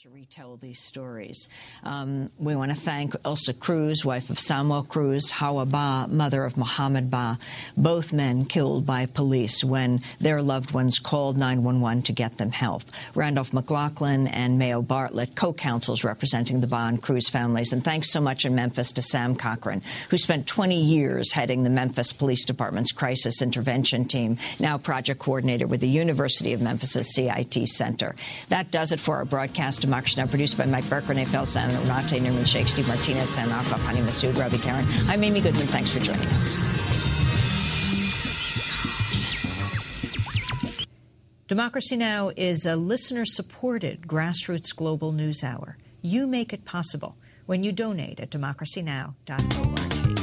to retell these stories. We want to thank Elsa Cruz, wife of Samuel Cruz, Hawa Ba, mother of Muhammad Ba, both men killed by police when their loved ones called 911 to get them help. Randolph McLaughlin and Mayo Bartlett, co-counsels representing the Ba and Cruz families. And thanks so much in Memphis to Sam Cochran, who spent 20 years heading the Memphis Police Department's crisis intervention team, now project coordinator with the University of Memphis' CIT Center. That does it for our broadcast. Democracy Now! Produced by Mike Burke, Renee Felsen, Renate Newman Sheikh, Steve Martinez, Sam Alcoff, Hani Massoud, Ravi Karen. I'm Amy Goodman. Thanks for joining us. Democracy Now! Is a listener-supported grassroots global news hour. You make it possible when you donate at democracynow.org.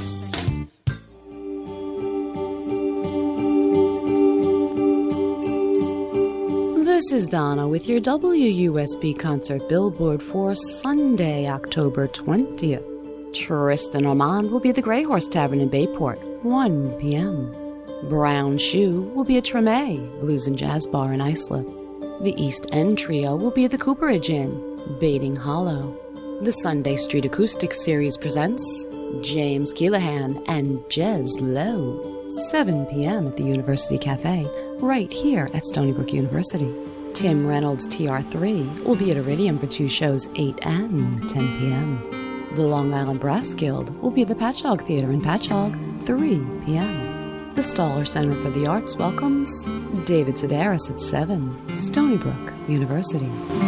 This is Donna with your WUSB concert billboard for Sunday, October 20th. Tristan Armand will be at the Grey Horse Tavern in Bayport, 1 p.m. Brown Shoe will be at Treme Blues and Jazz Bar in Islip. The East End Trio will be at the Cooperage Inn, Baiting Hollow. The Sunday Street Acoustics Series presents James Keelahan and Jez Lowe, 7 p.m. at the University Cafe, right here at Stony Brook University. Tim Reynolds' TR3 will be at Iridium for 2 shows, 8 and 10 p.m. The Long Island Brass Guild will be at the Patchogue Theater in Patchogue, 3 p.m. The Stoller Center for the Arts welcomes David Sedaris at 7, Stony Brook University.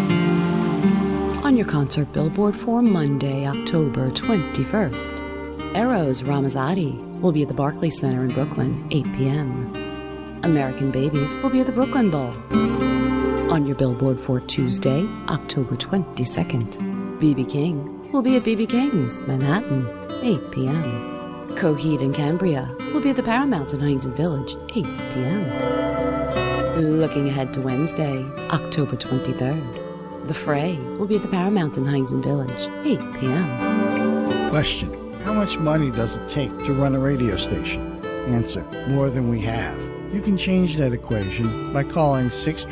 On your concert billboard for Monday, October 21st, Eros Ramazzotti will be at the Barclays Center in Brooklyn, 8 p.m. American Babies will be at the Brooklyn Bowl. On your billboard for Tuesday, October 22nd, B.B. King will be at B.B. King's, Manhattan, 8 p.m. Coheed and Cambria will be at the Paramount in Huntington Village, 8 p.m. Looking ahead to Wednesday, October 23rd, The Fray will be at the Paramount in Huntington Village, 8 p.m. Question: how much money does it take to run a radio station? Answer: more than we have. You can change that equation by calling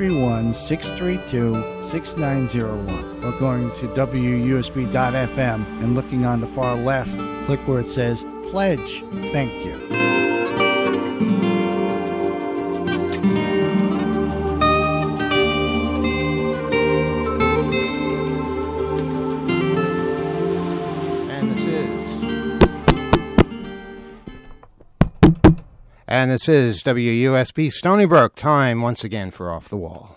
631-632-6901 or going to WUSB.FM and looking on the far left, click where it says Pledge. Thank you. And this is WUSB Stony Brook. Time once again for Off the Wall.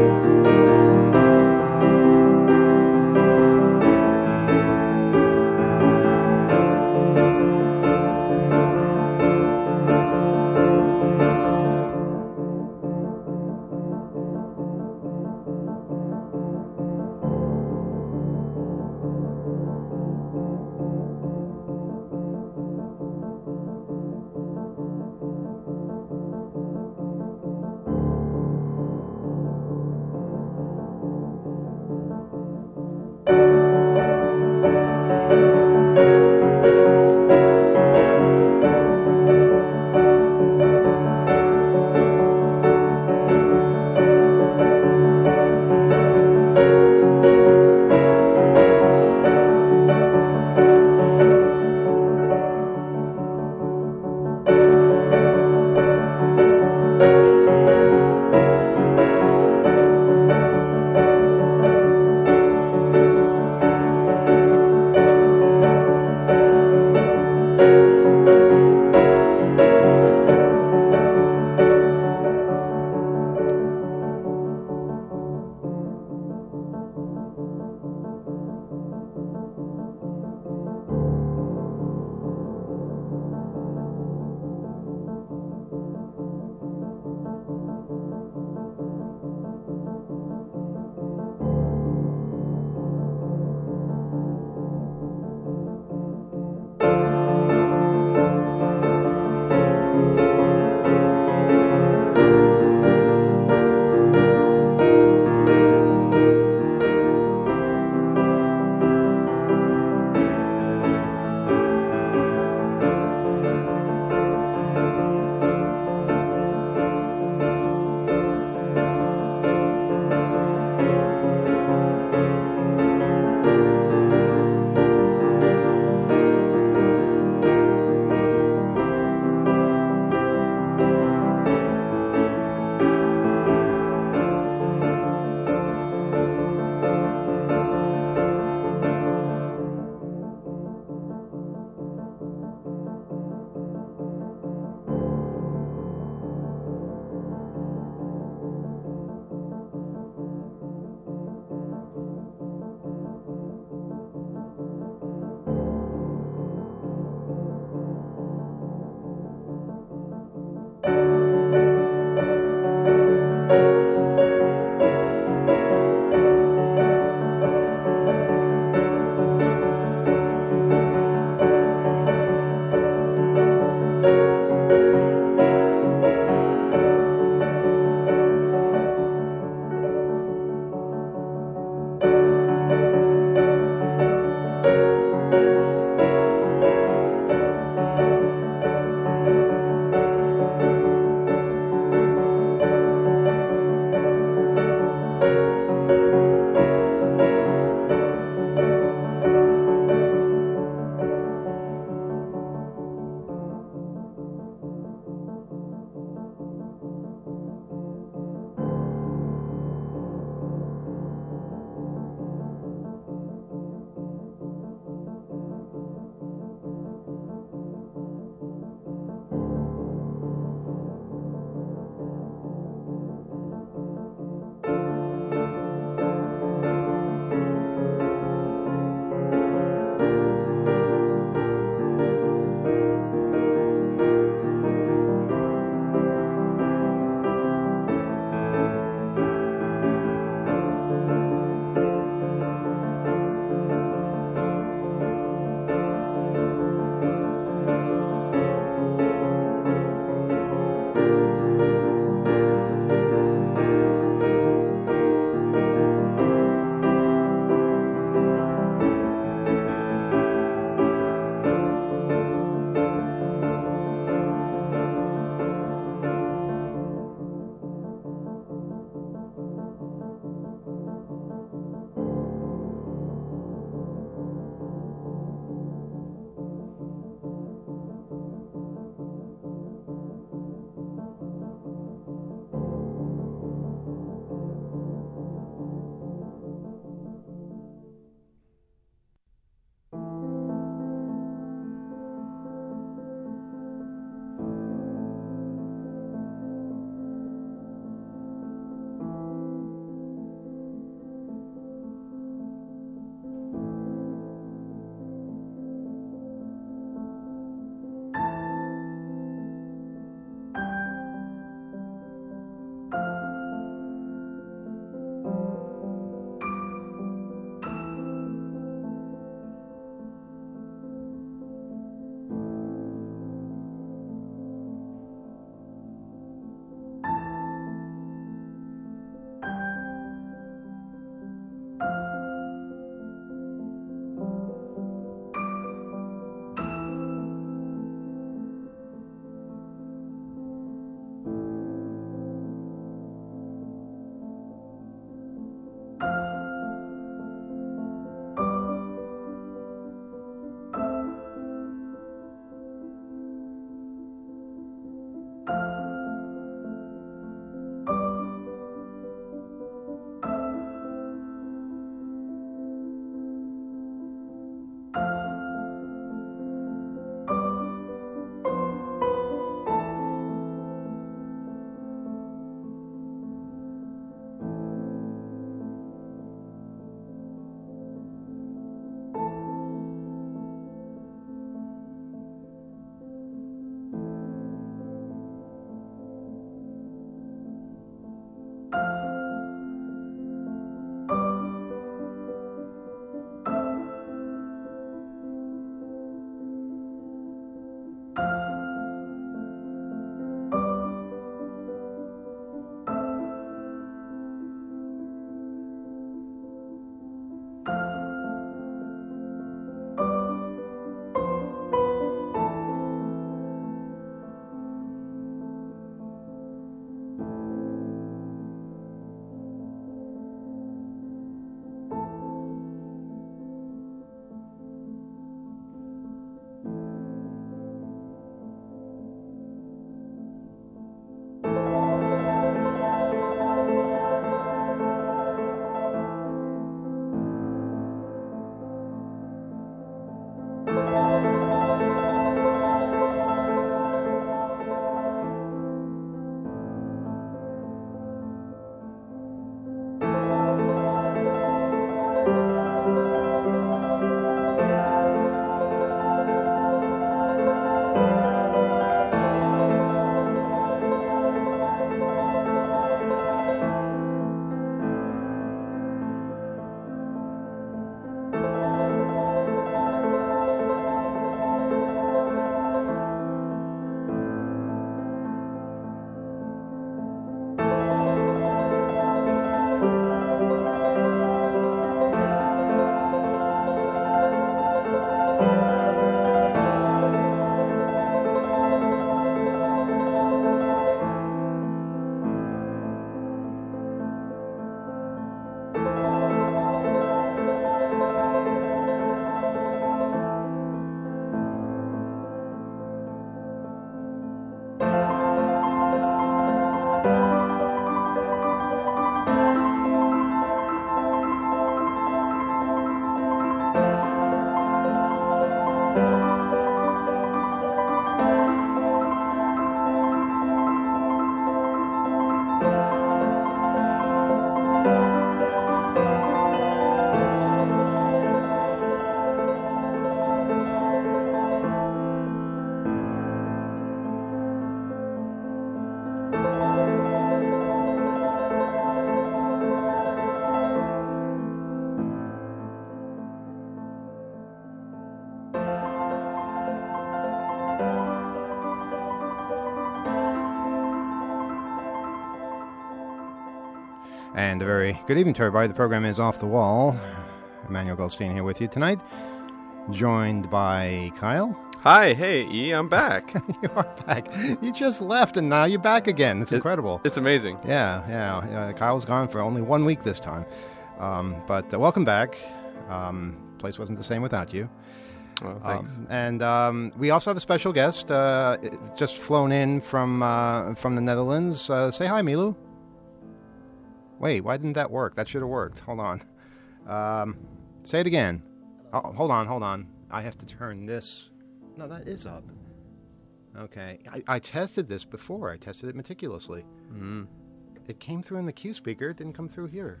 And a very good evening to everybody. The program is Off the Wall. Emmanuel Goldstein here with you tonight, joined by Kyle. Hi, hey, E, I'm back. You are back. You just left and now you're back again. It's incredible. It's amazing. Yeah. Kyle was gone for only 1 week this time. But welcome back. Place wasn't the same without you. Well, thanks. And we also have a special guest just flown in from the Netherlands. Say hi, Milu. Wait, why didn't that work? That should have worked. Hold on. Say it again. Oh, hold on. I have to turn this. No, that is up. Okay. I tested this before. I tested it meticulously. It came through in the Q speaker. It didn't come through here.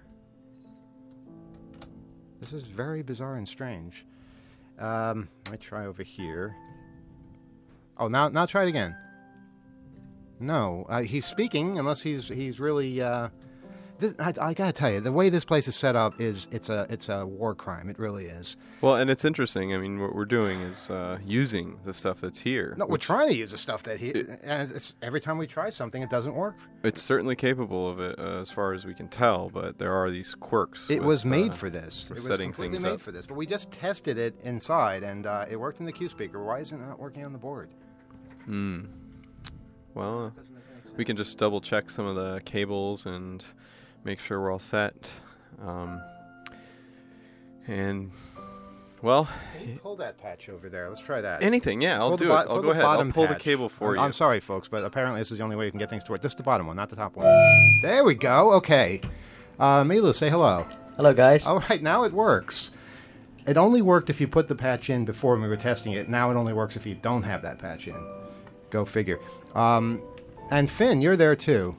This is very bizarre and strange. Let me try over here. Oh, now try it again. No, he's speaking unless he's really. I gotta tell you, the way this place is set up it's a war crime. It really is. Well, and it's interesting. I mean, what we're doing is using the stuff that's here. No, we're trying to use the stuff that every time we try something, it doesn't work. It's certainly capable of it, as far as we can tell. But there are these quirks. It was made for this. For it was setting completely things made up. for this. But we just tested it inside, and it worked in the Q speaker. Why isn't it not working on the board? Well, we can just double check some of the cables and make sure we're all set. And, well... Can you pull that patch over there? Let's try that. Anything, yeah, I'll do it. I'll go ahead. I'll pull the cable for you. I'm sorry, folks, but apparently this is the only way we can get things to work. This is the bottom one, not the top one. There we go. Okay. Milu, say hello. Hello, guys. All right, now it works. It only worked if you put the patch in before when we were testing it. Now it only works if you don't have that patch in. Go figure. And Finn, you're there too.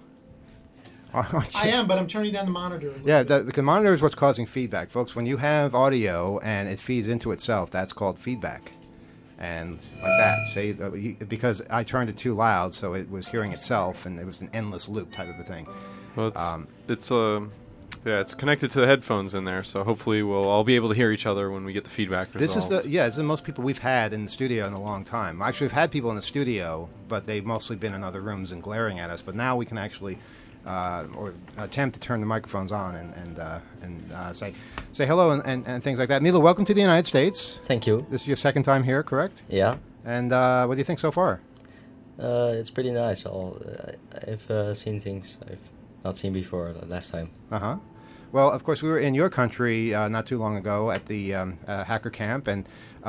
I am, but I'm turning down the monitor. Yeah, the monitor is what's causing feedback. Folks, when you have audio and it feeds into itself, that's called feedback. And like that. Say, because I turned it too loud, so it was hearing itself, and it was an endless loop type of a thing. Well, it's connected to the headphones in there, so hopefully we'll all be able to hear each other when we get the feedback resolved. This is the most people we've had in the studio in a long time. Actually, we've had people in the studio, but they've mostly been in other rooms and glaring at us. But now we can actually... or attempt to turn the microphones on and say hello and things like that. Mila, welcome to the United States. Thank you. This is your second time here, correct? Yeah. And what do you think so far? It's pretty nice. I've seen things I've not seen before last time. Uh-huh. Well, of course, we were in your country not too long ago at the Hacker Camp, and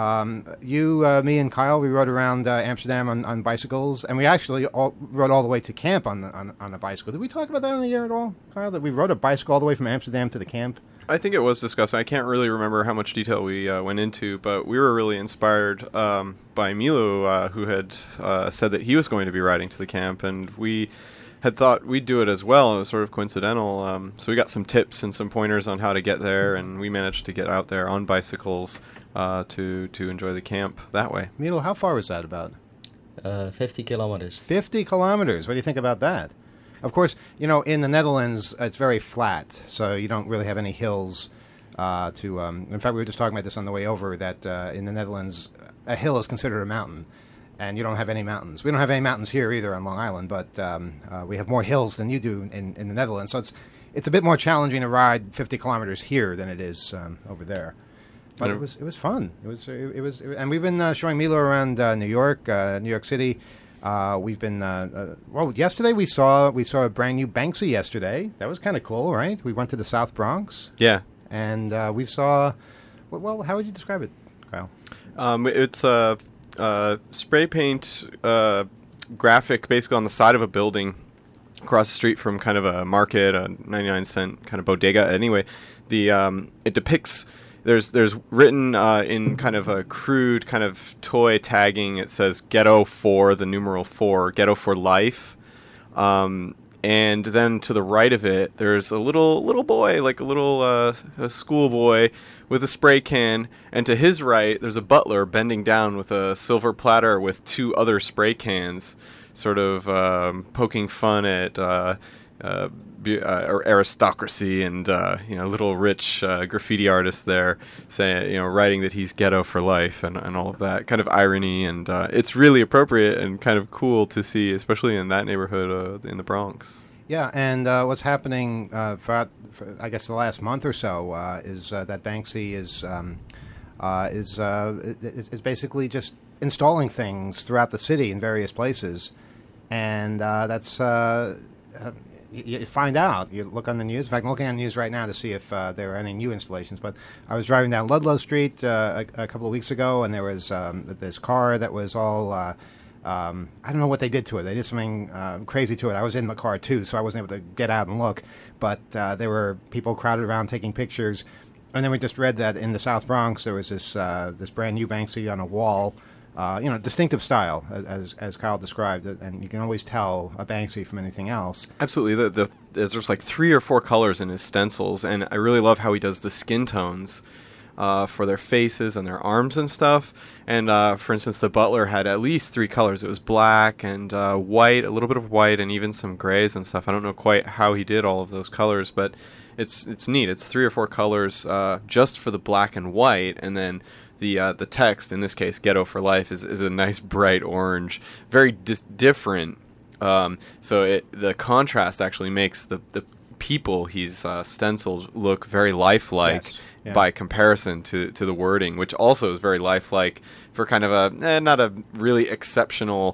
me and Kyle, we rode around Amsterdam on bicycles, and we actually rode all the way to camp on a bicycle. Did we talk about that on the air at all, Kyle, that we rode a bicycle all the way from Amsterdam to the camp? I think it was discussed. I can't really remember how much detail we went into, but we were really inspired by Milo, who had said that he was going to be riding to the camp, and we had thought we'd do it as well. It was sort of coincidental. So we got some tips and some pointers on how to get there, and we managed to get out there on bicycles to enjoy the camp that way. Milo, how far was that about? 50 kilometers. 50 kilometers. What do you think about that? Of course, in the Netherlands, it's very flat, so you don't really have any hills in fact, we were just talking about this on the way over, that in the Netherlands, a hill is considered a mountain. And you don't have any mountains. We don't have any mountains here either on Long Island, but we have more hills than you do in the Netherlands. So it's a bit more challenging to ride 50 kilometers here than it is over there. But it was fun. It was, and we've been showing Milo around New York City. We've been yesterday we saw a brand new Banksy yesterday. That was kind of cool, right? We went to the South Bronx. Yeah, and we saw. Well, how would you describe it, Kyle? It's spray paint graphic basically on the side of a building across the street from kind of a market, a 99-cent kind of bodega. Anyway, it depicts, there's written in kind of a crude kind of toy tagging, it says Ghetto for, the numeral 4, Ghetto for life. And then to the right of it, there's a little boy, like a little a schoolboy with a spray can, and to his right, there's a butler bending down with a silver platter with 2 other spray cans, sort of poking fun at aristocracy and little rich graffiti artist there saying, writing that he's ghetto for life and all of that kind of irony, and it's really appropriate and kind of cool to see, especially in that neighborhood in the Bronx. Yeah, and what's happening for I guess the last month or so is that Banksy is basically just installing things throughout the city in various places, and that's you find out. You look on the news. In fact, I'm looking on the news right now to see if there are any new installations. But I was driving down Ludlow Street a couple of weeks ago, and there was this car that was all. I don't know what they did to it. They did something crazy to it. I was in the car, too, so I wasn't able to get out and look. But there were people crowded around taking pictures. And then we just read that in the South Bronx there was this brand-new Banksy on a wall, distinctive style, as Kyle described. And you can always tell a Banksy from anything else. Absolutely. There's like 3 or 4 colors in his stencils, and I really love how he does the skin tones for their faces and their arms and stuff. And for instance, the butler had at least 3 colors. It was black and white, a little bit of white, and even some grays and stuff. I don't know quite how he did all of those colors, but it's neat. It's 3 or 4 colors just for the black and white, and then the text, in this case, "Ghetto for Life," is a nice bright orange, very different. So the contrast actually makes the people he's stenciled look very lifelike. Yes. Yeah. By comparison to the wording, which also is very lifelike for kind of a not a really exceptional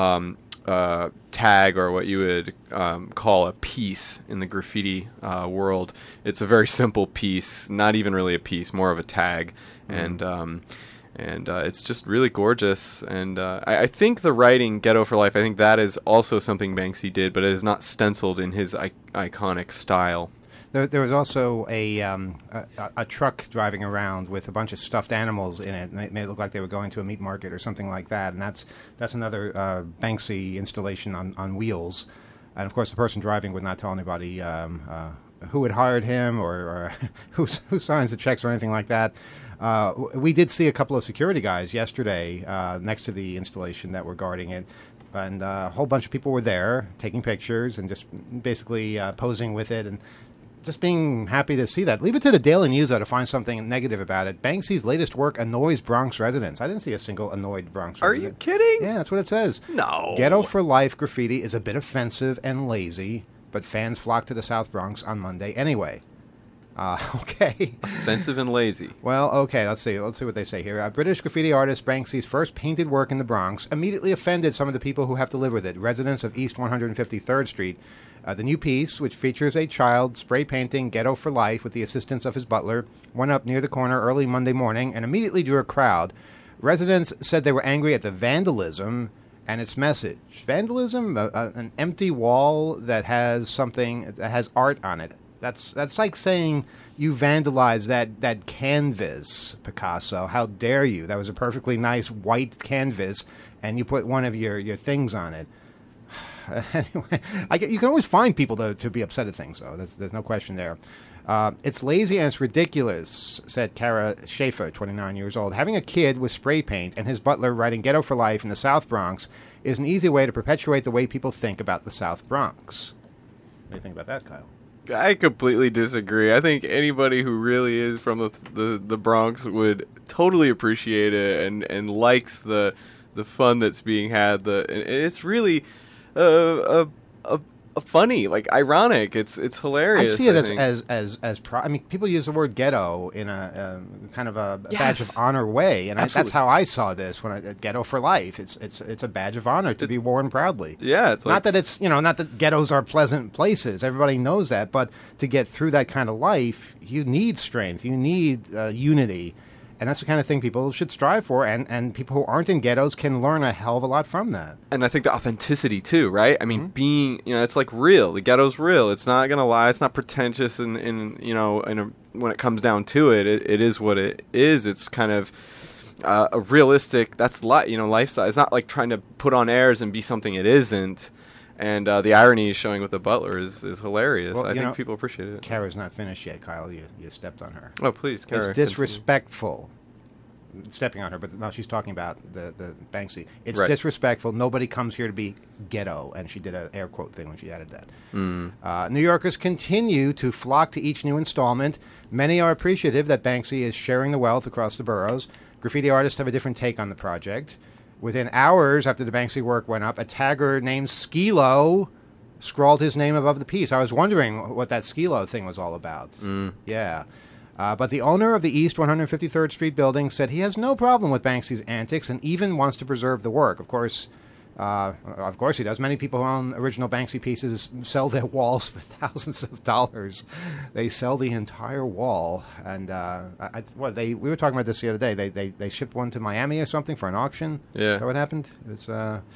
tag or what you would call a piece in the graffiti world. It's a very simple piece, not even really a piece, more of a tag, and it's just really gorgeous. And I think the writing "Ghetto for Life," I think that is also something Banksy did, but it is not stenciled in his iconic style. There was also a truck driving around with a bunch of stuffed animals in it, and it made it look like they were going to a meat market or something like that. And that's another Banksy installation on wheels. And of course, the person driving would not tell anybody who had hired him or who signs the checks or anything like that. We did see a couple of security guys yesterday next to the installation that were guarding it. And a whole bunch of people were there taking pictures and just basically posing with it and just being happy to see that. Leave it to the Daily News, though, to find something negative about it. Banksy's latest work annoys Bronx residents. I didn't see a single annoyed Bronx resident. Are you kidding? Yeah, that's what it says. No. Ghetto for Life graffiti is a bit offensive and lazy, but fans flocked to the South Bronx on Monday anyway. Okay. Offensive and lazy. Well, okay, let's see what they say here. British graffiti artist Banksy's first painted work in the Bronx immediately offended some of the people who have to live with it, residents of East 153rd Street. The new piece, which features a child spray painting Ghetto for Life with the assistance of his butler, went up near the corner early Monday morning and immediately drew a crowd. Residents said they were angry at the vandalism and its message. Vandalism? An empty wall that has art on it. That's like saying you vandalized that canvas, Picasso. How dare you? That was a perfectly nice white canvas, and you put one of your things on it. Anyway, you can always find people to be upset at things, though. There's no question there. It's lazy and it's ridiculous, said Kara Schaefer, 29 years old. Having a kid with spray paint and his butler writing Ghetto for Life in the South Bronx is an easy way to perpetuate the way people think about the South Bronx. What do you think about that, Kyle? I completely disagree. I think anybody who really is from the Bronx would totally appreciate it and likes the fun that's being had. And it's really a funny, like ironic. It's hilarious. I see it as I mean, people use the word ghetto in a kind of a badge of honor way, and that's how I saw this when Ghetto for Life. It's a badge of honor to be worn proudly. Yeah, it's not that it's not that ghettos are pleasant places. Everybody knows that, but to get through that kind of life, you need strength. You need unity. And that's the kind of thing people should strive for, and people who aren't in ghettos can learn a hell of a lot from that. And I think the authenticity, too, right? I mean, being, it's like real. The ghetto's real. It's not going to lie. It's not pretentious when it comes down to it. It is what it is. It's kind of a realistic, lifestyle. It's not like trying to put on airs and be something it isn't. And the irony is showing with the butler is hilarious. Well, I think people appreciate it. Kara's not finished yet, Kyle. You stepped on her. Oh, please, Kara. It's disrespectful. Stepping on her, but no, she's talking about the Banksy. It's disrespectful. Nobody comes here to be ghetto, and she did an air quote thing when she added that. New Yorkers continue to flock to each new installment. Many are appreciative that Banksy is sharing the wealth across the boroughs. Graffiti artists have a different take on the project. Within hours after the Banksy work went up, a tagger named Skilo scrawled his name above the piece. I was wondering what that Skilo thing was all about. Yeah. But the owner of the East 153rd Street building said he has no problem with Banksy's antics and even wants to preserve the work. Of course he does. Many people who own original Banksy pieces sell their walls for thousands of dollars. They sell the entire wall. And we were talking about this the other day. They shipped one to Miami or something for an auction. Yeah. Is that what happened? It's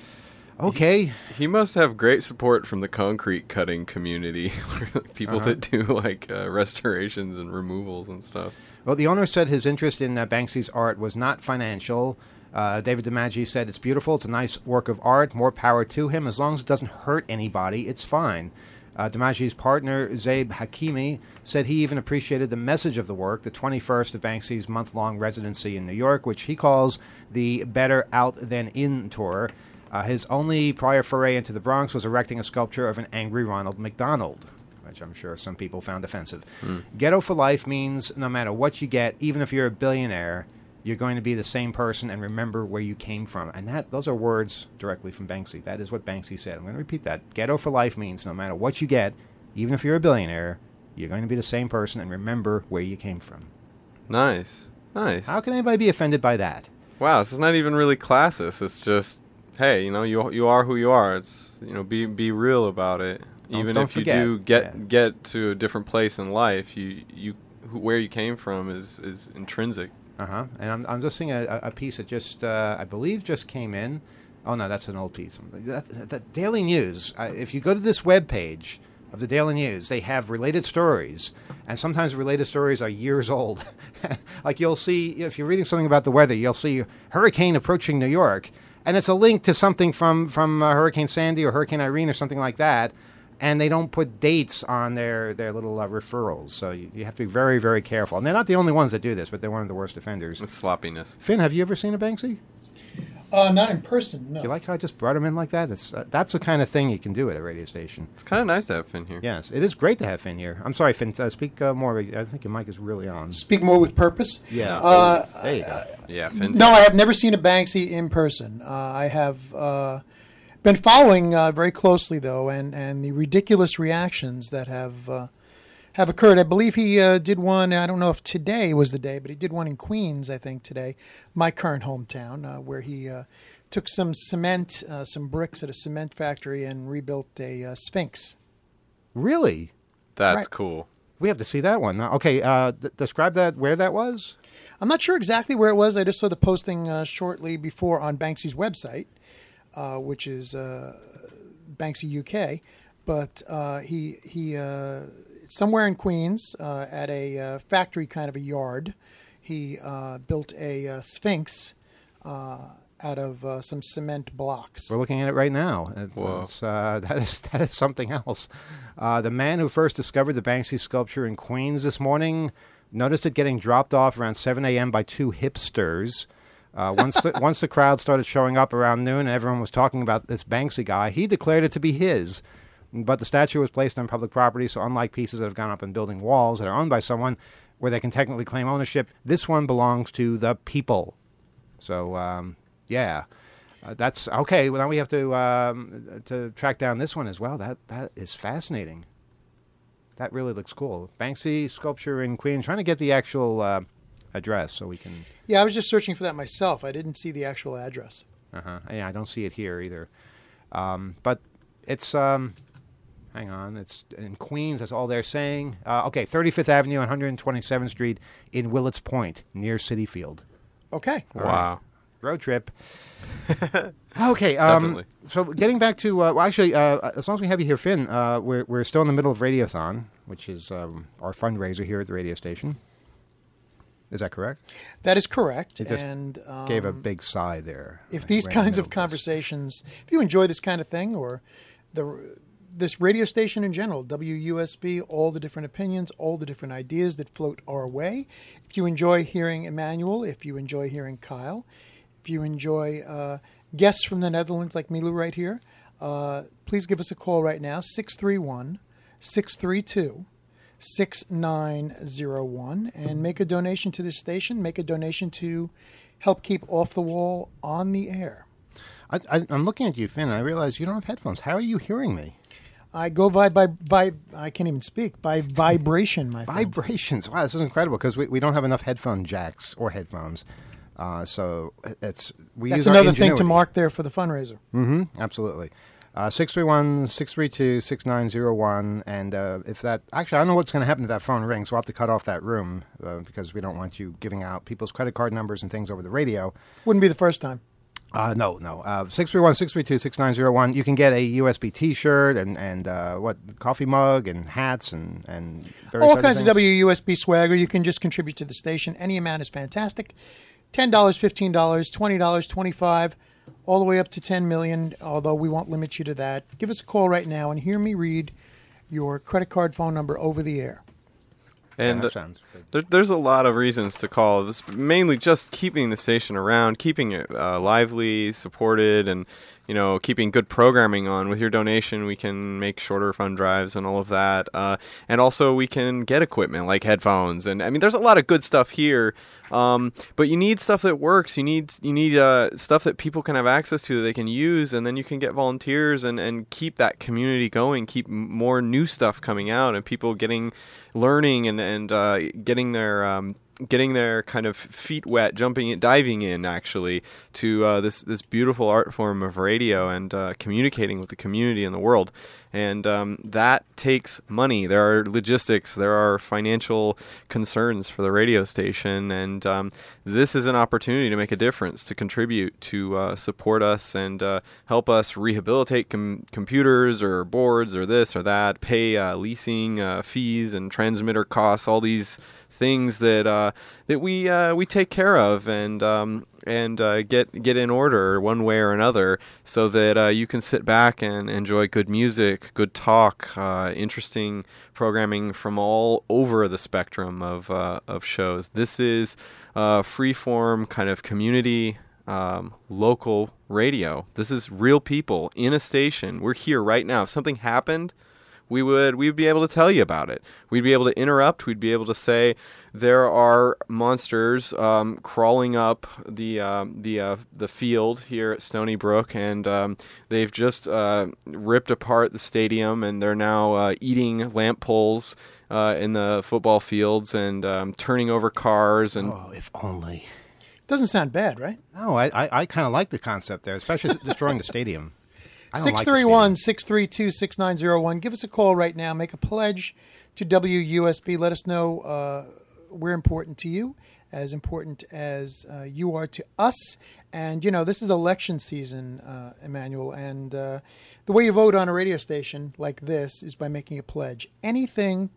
okay. He must have great support from the concrete cutting community, people that do restorations and removals and stuff. Well, the owner said his interest in Banksy's art was not financial. David DiMaggio said, "It's beautiful. It's a nice work of art. More power to him. As long as it doesn't hurt anybody, it's fine." DiMaggio's partner, Zabe Hakimi, said he even appreciated the message of the work, the 21st of Banksy's month-long residency in New York, which he calls the Better Out Than In tour. His only prior foray into the Bronx was erecting a sculpture of an angry Ronald McDonald, which I'm sure some people found offensive. Ghetto for life means no matter what you get, even if you're a billionaire, you're going to be the same person and remember where you came from. And those are words directly from Banksy. That is what Banksy said. I'm going to repeat that. Ghetto for life means no matter what you get, even if you're a billionaire, you're going to be the same person and remember where you came from. Nice. How can anybody be offended by that? Wow, this is not even really classist. It's just, hey, you are who you are. It's, be real about it. Even don't if forget. you do get to a different place in life, where you came from is intrinsic. And I'm just seeing a piece that just, I believe, just came in. Oh, no, that's an old piece. The Daily News, if you go to this webpage of the Daily News, they have related stories. And sometimes related stories are years old. Like you'll see, if you're reading something about the weather, you'll see hurricane approaching New York. And it's a link to something from Hurricane Sandy or Hurricane Irene or something like that. And they don't put dates on their little referrals. So you have to be very, very careful. And they're not the only ones that do this, but they're one of the worst offenders. It's sloppiness. Finn, have you ever seen a Banksy? Not in person, no. Do you like how I just brought him in like that? That's the kind of thing you can do at a radio station. It's kind of nice to have Finn here. Yes, it is great to have Finn here. I'm sorry, Finn, speak more. I think your mic is really on. Speak more with purpose? Yeah. There you go. Yeah, Finn's No, I have never seen a Banksy in person. I have been following very closely, though, and the ridiculous reactions that have occurred. I believe he did one, I don't know if today was the day, but he did one in Queens, I think, today, my current hometown, where he took some cement, some bricks at a cement factory and rebuilt a Sphinx. Really? That's Right. cool. We have to see that one. Okay, describe that, where that was? I'm not sure exactly where it was. I just saw the posting shortly before on Banksy's website, which is Banksy UK. But he somewhere in Queens at a factory kind of a yard, he built a Sphinx out of some cement blocks. We're looking at it right now. Whoa. That is something else. The man who first discovered the Banksy sculpture in Queens this morning noticed it getting dropped off around 7 a.m. by two hipsters. Once the crowd started showing up around noon and everyone was talking about this Banksy guy, he declared it to be his. But the statue was placed on public property, so unlike pieces that have gone up in building walls that are owned by someone where they can technically claim ownership, this one belongs to the people. So, yeah. That's okay. Well, now we have to track down this one as well. That is fascinating. That really looks cool. Banksy sculpture in Queens. Trying to get the actual address so we can. Yeah, I was just searching for that myself. I didn't see the actual address. Yeah, I don't see it here either. But it's hang on. It's in Queens. That's all they're saying. Okay, 35th Avenue and 127th Street in Willets Point near Citi Field. Okay. Wow. Road trip. Okay. Definitely. So getting back to as long as we have you here, Finn, we're still in the middle of Radiothon, which is our fundraiser here at the radio station. Is that correct? That is correct. He just and gave a big sigh there. if these kinds of conversations, if you enjoy this kind of thing, or this radio station in general, WUSB, all the different opinions, all the different ideas that float our way. If you enjoy hearing Emmanuel, if you enjoy hearing Kyle, if you enjoy guests from the Netherlands like Milu right here, please give us a call right now, 631-632-6901, and make a donation to this station, make a donation to help keep Off the Wall on the air. I'm looking at you, Finn, and I realize you don't have headphones. How are you hearing me? I go by I can't even speak, by vibration, my friend. Vibrations. Wow, this is incredible because we don't have enough headphone jacks or headphones. So That's use our another thing to ingenuity. mark there for the fundraiser. Absolutely. 631-632-6901. And if that... Actually, I don't know what's going to happen if that phone rings, so we'll have to cut off that room because we don't want you giving out people's credit card numbers and things over the radio. Wouldn't be the first time. No. 631-632-6901. You can get a USB T-shirt and coffee mug and hats and various All other kinds of things. WUSB swag, or you can just contribute to the station. Any amount is fantastic. $10, $15, $20, $25, all the way up to $10 million, although we won't limit you to that. Give us a call right now and hear me read your credit card phone number over the air. And that sounds good. there's a lot of reasons to call. This mainly just keeping the station around, keeping it lively, supported, and keeping good programming on. With your donation, we can make shorter fund drives and all of that. And also we can get equipment like headphones. And I mean, there's a lot of good stuff here. But you need stuff that works. You need stuff that people can have access to that they can use, and then you can get volunteers and keep that community going, keep more new stuff coming out, and people learning and getting their kind of feet wet, diving in actually to this beautiful art form of radio and communicating with the community and the world. And that takes money. There are logistics. There are financial concerns for the radio station. And this is an opportunity to make a difference, to contribute, to support us and help us rehabilitate computers or boards or this or that, pay leasing fees and transmitter costs, all these things that we take care of and get in order one way or another, so that you can sit back and enjoy good music, good talk, interesting programming from all over the spectrum of shows. This is freeform kind of community local radio. This is real people in a station. We're here right now. If something happened, we'd be able to tell you about it. We'd be able to interrupt. We'd be able to say there are monsters crawling up the field here at Stony Brook, and they've just ripped apart the stadium, and they're now eating lamp poles in the football fields and turning over cars. And if only. Doesn't sound bad, right? No, I kind of like the concept there, especially destroying the stadium. I don't like the stadium. 631-632-6901. Give us a call right now. Make a pledge to WUSB. Let us know we're important to you, as important as you are to us. And, this is election season, Emmanuel, and the way you vote on a radio station like this is by making a pledge. Anything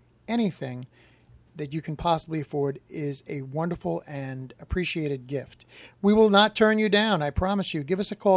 that you can possibly afford is a wonderful and appreciated gift. We will not turn you down, I promise you. Give us a call,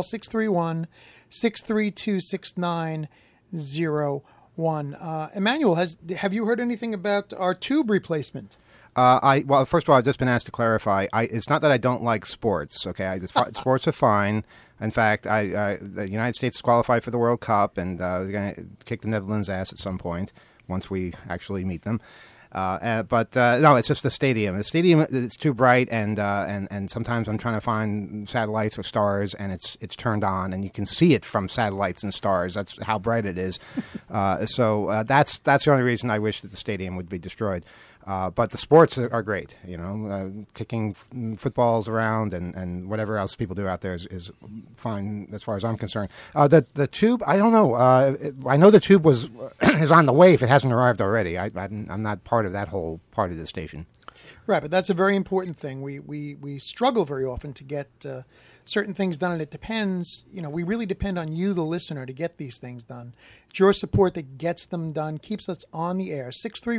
631-632-6901. Emmanuel, have you heard anything about our tube replacement? Well, first of all, I've just been asked to clarify. It's not that I don't like sports. Okay, sports are fine. In fact, the United States is qualified for the World Cup, and we're going to kick the Netherlands' ass at some point once we actually meet them. But no, it's just the stadium. The stadium, it's too bright, and sometimes I'm trying to find satellites or stars, and it's turned on, and you can see it from satellites and stars. That's how bright it is. So that's the only reason I wish that the stadium would be destroyed. But the sports are great, kicking footballs around and whatever else people do out there is fine as far as I'm concerned. The tube, I don't know. I know the tube is on the way if it hasn't arrived already. I'm not part of that whole part of the station. Right, but that's a very important thing. We struggle very often to get certain things done, and it depends. We really depend on you, the listener, to get these things done. It's your support that gets them done, keeps us on the air.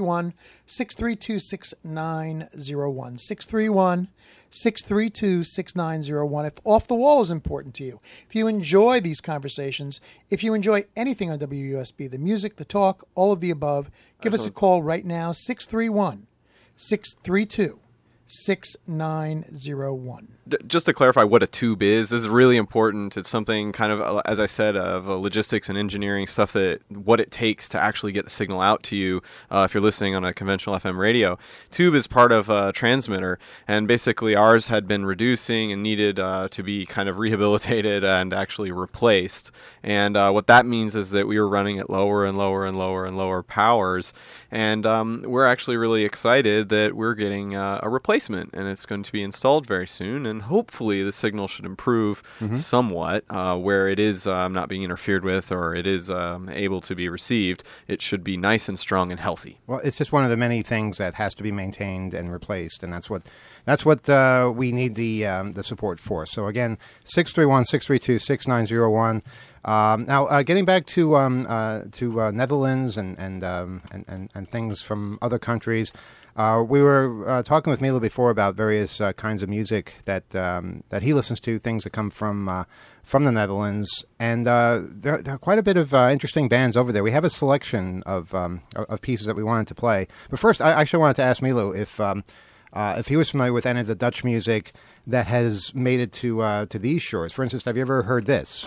631-632-6901. 632-6901. If Off the Wall is important to you, if you enjoy these conversations, if you enjoy anything on WUSB, the music, the talk, all of the above, give us a call right now, 631-632-6901. 6901. Just to clarify what a tube is, this is really important. It's something kind of, as I said, of logistics and engineering stuff, that what it takes to actually get the signal out to you if you're listening on a conventional FM radio. Tube is part of a transmitter, and basically ours had been reducing and needed to be kind of rehabilitated and actually replaced. And what that means is that we were running at lower and lower and lower and lower powers. And we're actually really excited that we're getting a replacement, and it's going to be installed very soon. And hopefully the signal should improve somewhat where it is not being interfered with, or it is able to be received. It should be nice and strong and healthy. Well, it's just one of the many things that has to be maintained and replaced, and that's what we need the support for. So again, 631-632-6901. Now, getting back to Netherlands and things from other countries, we were talking with Milo before about various kinds of music that he listens to, things that come from the Netherlands, and there are quite a bit of interesting bands over there. We have a selection of pieces that we wanted to play, but first, I actually wanted to ask Milo if he was familiar with any of the Dutch music that has made it to these shores. For instance, have you ever heard this?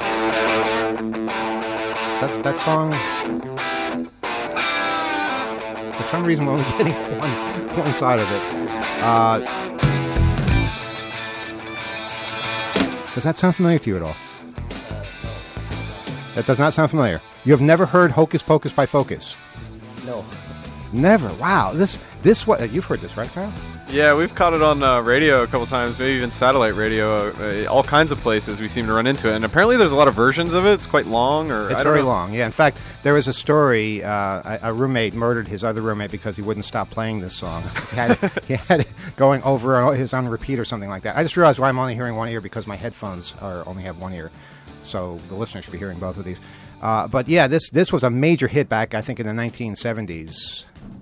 That song? For some reason, we're only getting one side of it. Does that sound familiar to you at all? That does not sound familiar. You have never heard Hocus Pocus by Focus? No. Never. Wow. This what you've heard this, right, Kyle? Yeah, we've caught it on radio a couple times, maybe even satellite radio, all kinds of places we seem to run into it. And apparently there's a lot of versions of it. It's quite long. It's very long, yeah. In fact, there was a story, a roommate murdered his other roommate because he wouldn't stop playing this song. He had it going over his on repeat or something like that. I just realized why I'm only hearing one ear, because my headphones only have one ear. So the listener should be hearing both of these. But yeah, this was a major hit back, I think, in the 1970s.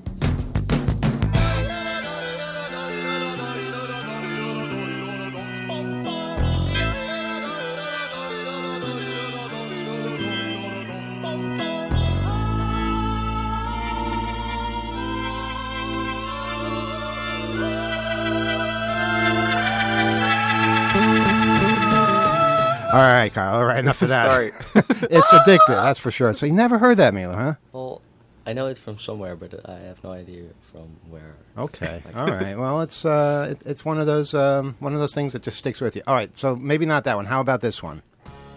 All right, Kyle. All right, enough of that. Sorry. It's addictive, that's for sure. So you never heard that, Milo, huh? Well, I know it's from somewhere, but I have no idea from where. Okay. All right. Well, it's one of those things that just sticks with you. All right. So maybe not that one. How about this one?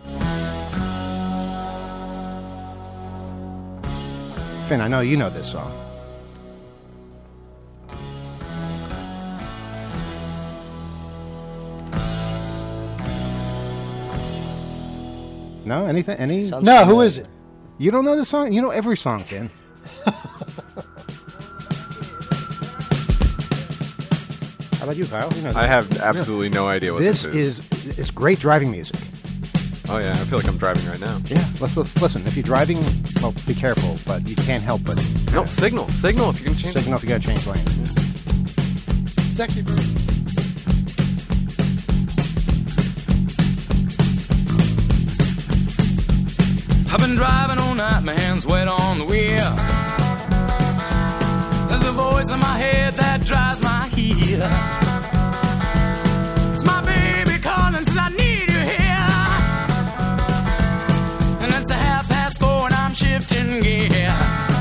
Finn, I know you know this song. No? Anything? Any? Sounds No, who familiar. is it? You don't know this song? You know every song, Finn. How about you, Kyle? You know I have absolutely no idea what this is. It's great driving music. Oh, yeah. I feel like I'm driving right now. Yeah. Let's listen. If you're driving, well, be careful, but you can't help but. No, signal. Signal if you can change Signal if you got to change lanes. It's actually very. I've been driving all night, my hands wet on the wheel. There's a voice in my head that drives my heel. It's my baby calling, says I need you here. And it's 4:30 and I'm shifting gear.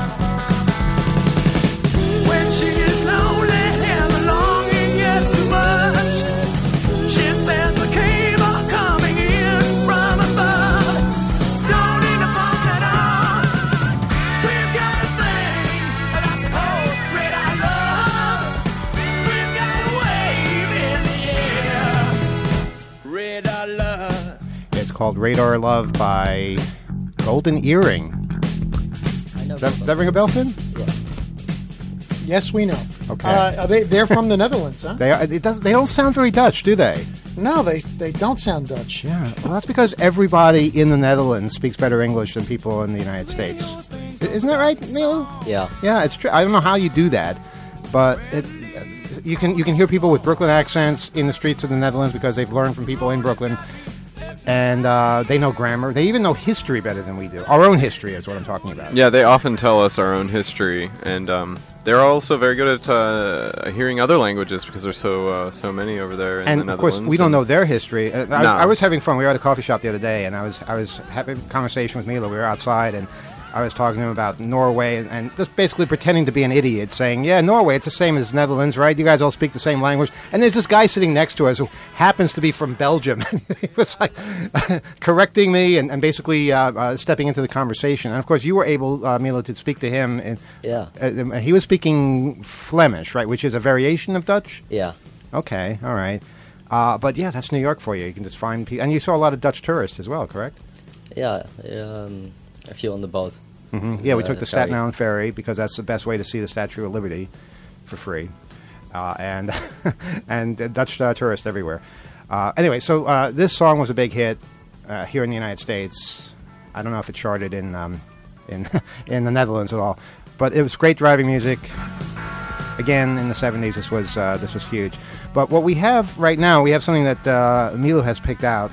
When she is lonely and the longing gets too much, she sends a cable coming in from above. Don't need to phone it on. We've got a thing that's called radar love. We've got a wave in the air. Radar love. It's called Radar Love by Golden Earring. I know. Does that ring a bell, Finn? Yes, we know. Okay. They're from the Netherlands, huh? They don't sound very Dutch, do they? No, they don't sound Dutch. Yeah. Well, that's because everybody in the Netherlands speaks better English than people in the United States. Isn't that right, Milo? Yeah. Yeah, it's true. I don't know how you do that, but you can hear people with Brooklyn accents in the streets of the Netherlands because they've learned from people in Brooklyn, and they know grammar. They even know history better than we do. Our own history is what I'm talking about. Yeah, they often tell us our own history, and they're also very good at hearing other languages because there's so many over there in the And Netherlands. of course, we don't know their history. No. I was having fun. We were at a coffee shop the other day, and I was having a conversation with Milo. We were outside, and I was talking to him about Norway, and just basically pretending to be an idiot, saying, "Yeah, Norway, it's the same as Netherlands, right? You guys all speak the same language." And there's this guy sitting next to us who happens to be from Belgium. He was like correcting me and basically stepping into the conversation. And of course, you were able, Milo, to speak to him. And, Yeah. he was speaking Flemish, right, which is a variation of Dutch. Yeah. Okay, all right. But yeah, that's New York for you. You can just find people. And you saw a lot of Dutch tourists as well, correct? Yeah. A few on the boat. Yeah, we took the Staten ferry. Island ferry because that's the best way to see the Statue of Liberty for free. And Dutch tourists everywhere. Anyway, so this song was a big hit here in the United States. I don't know if it charted in in the Netherlands at all. But it was great driving music. Again, in the 70s, this was huge. But what we have right now, we have something that Milo has picked out.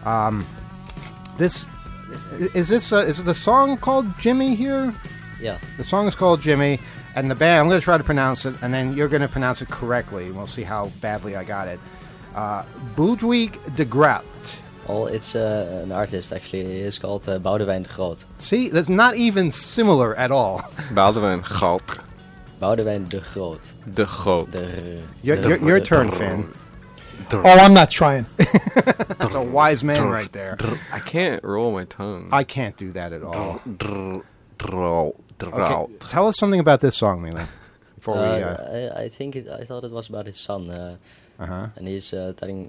Is it the song called Jimmy here? Yeah. The song is called Jimmy, and the band, I'm going to try to pronounce it, and then you're going to pronounce it correctly, and we'll see how badly I got it. Boudewijn de Groot. Well, it's an artist, actually. He is called Boudewijn de Groot. See, that's not even similar at all. Boudewijn Groot. Boudewijn de Groot. De Groot. Your turn, Finn. Oh, I'm not trying. That's a wise man right there. I can't roll my tongue. I can't do that at all. Okay. Okay, tell us something about this song, Milo. Before we. I thought it was about his son, and he's singing,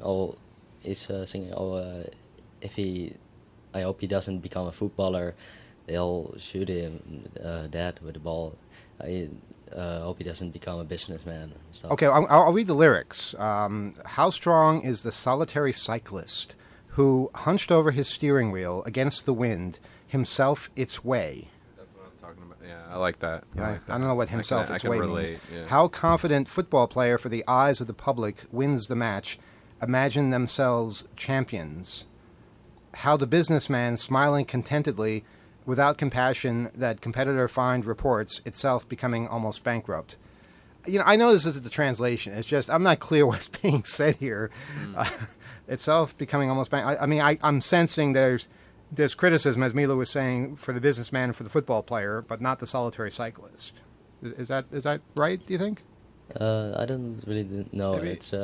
I hope he doesn't become a footballer. They'll shoot him dead with the ball. I hope he doesn't become a businessman and stuff. Okay, I'll read the lyrics. How strong is the solitary cyclist who hunched over his steering wheel against the wind, himself its way? That's what I'm talking about. Yeah, I like that. I don't know what himself its way relate, means. yeah. How confident football player for the eyes of the public wins the match, imagine themselves champions. How the businessman smiling contentedly without compassion that competitor find reports itself becoming almost bankrupt. You know, I know this isn't the translation. It's just I'm not clear what's being said here. Itself becoming almost bankrupt. I'm sensing there's criticism, as Milo was saying, for the businessman and for the football player, but not the solitary cyclist. Is that right? Do you think? I don't really know. Maybe. It's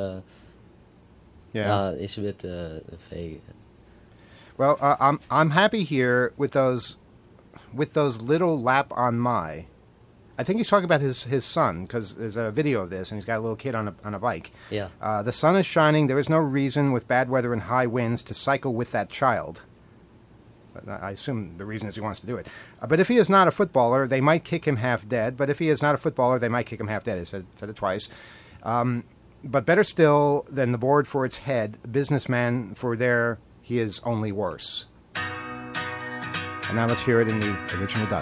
it's a bit vague. Well, I'm happy here with those little lap on my. I think he's talking about his son, because there's a video of this, and he's got a little kid on a bike. Yeah. The sun is shining. There is no reason with bad weather and high winds to cycle with that child. I assume the reason is he wants to do it. But if he is not a footballer, they might kick him half dead. But if he is not a footballer, they might kick him half dead. I said it twice. But better still than the board for its head, businessman for there, he is only worse. And now let's hear it in the original Dutch.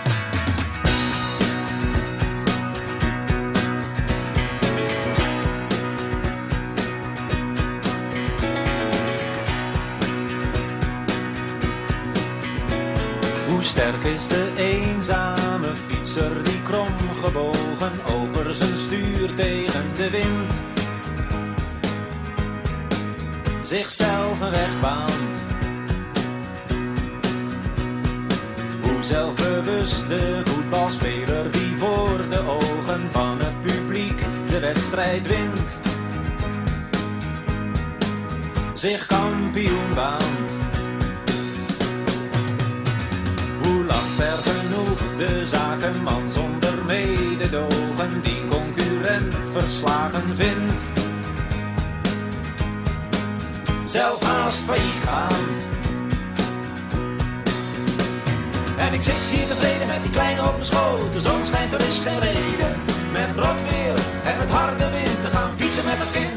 Hoe sterk is de eenzame fietser die krom gebogen over zijn stuur tegen de wind zichzelf een weg baant. Hoe zelfbewust de voetbalspeler die voor de ogen van het publiek de wedstrijd wint zich kampioen waant. Hoe lacht ver genoeg de zakenman zonder mededogen die concurrent verslagen vindt, zelf haast failliet gaand. En ik zit hier tevreden met die kleine op mijn schoot. De zon schijnt, er is geen reden met het rot weer en met harde wind te gaan fietsen met het kind.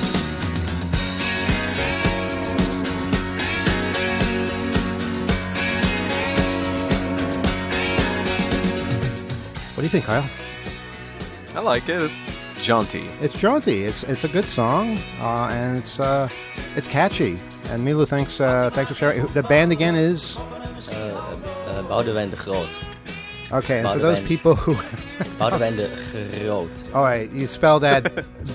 What do you think, Kyle? I like it. It's jaunty. It's jaunty. It's a good song, and it's catchy. And Milo, thanks for sharing. The band again is Boudewijn de Groot. Okay, and for Boudewijn. those people who... Boudewijn de Groot. All right, you spell that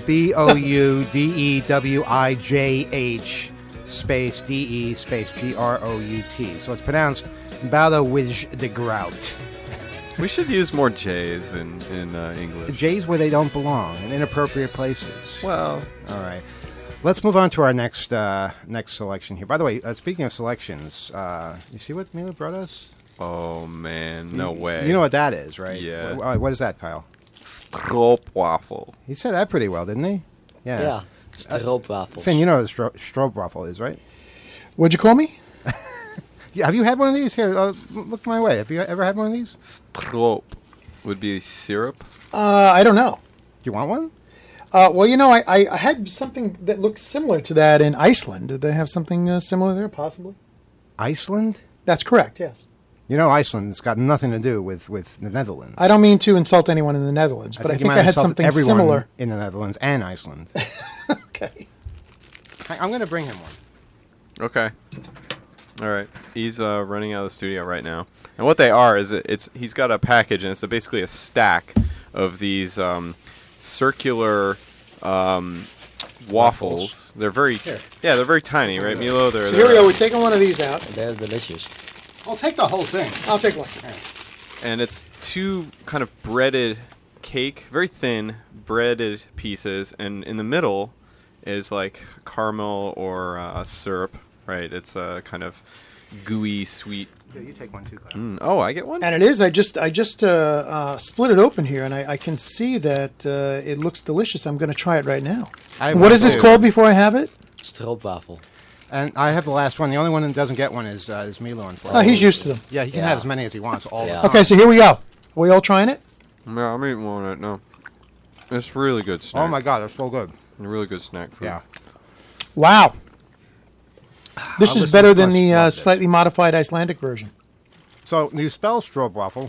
Boudewijn space DE space GROUT. So it's pronounced Boudewijn de Groot. We should use more J's in English. J's where they don't belong, in inappropriate places. Well, All right. Let's move on to our next selection here. By the way, speaking of selections, you see what Mila brought us? oh man, no way. You know what that is, right? Yeah. What is that, Kyle? Stroopwafel. He said that pretty well, didn't he? Ja, stroopwafels. Finn, you know what a stroopwafel is, right? What'd you call me? Yeah, have you had one of these? Here, look my way. Have you ever had one of these? Stroop would be syrup. I don't know. Do you want one? Well, you know, I had something that looked similar to that in Iceland. Did they have something similar there, possibly? Iceland? That's correct, yes. You know, Iceland's got nothing to do with the Netherlands. I don't mean to insult anyone in the Netherlands, but I you think might I have had insulted something everyone similar. in the Netherlands and Iceland. Okay. I'm going to bring him one. Okay. All right. He's running out of the studio right now. And what they are is he's got a package, and it's basically a stack of these circular waffles. They're very they're very tiny, right, Milo? So here we go. We're taking one of these out. They're delicious. I'll take the whole thing. I'll take one. And it's two kind of breaded cake, very thin breaded pieces, and in the middle is like caramel or a syrup, right? It's a kind of gooey, sweet. Yeah, you take one too, Kyle. Oh, I get one? And it is. I just split it open here, and I can see that it looks delicious. I'm going to try it right now. What is this called before I have it? Stroopwafel. And I have the last one. The only one that doesn't get one is Milo, Oh, unfortunately. he's used to them. Yeah, he can have as many as he wants all the Yeah. time. Okay, so here we go. Are we all trying it? Yeah, I'm eating one right now. It's really good snack. Oh, my God, they're so good. A really good snack food. Yeah. Wow. This Our is better listeners than must the love this. slightly modified Icelandic version. So you spell stroopwafel,